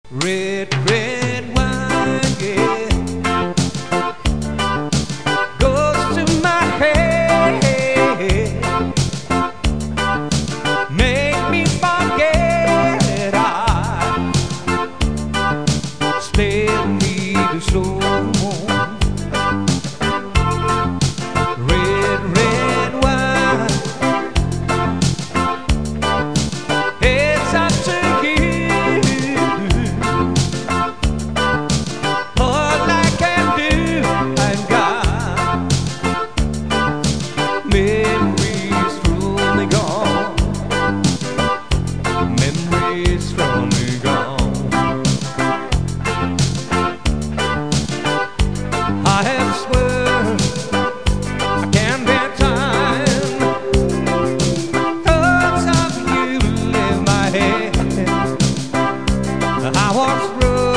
Red, red wine, yeah, goes to my head, make me forget I spend me to slow. Red, red wine, it's up to you. All I can do, I've got memories from the gone, memories from the gone. I have sworn I can't bear time. Thoughts of you in my head. I once wrote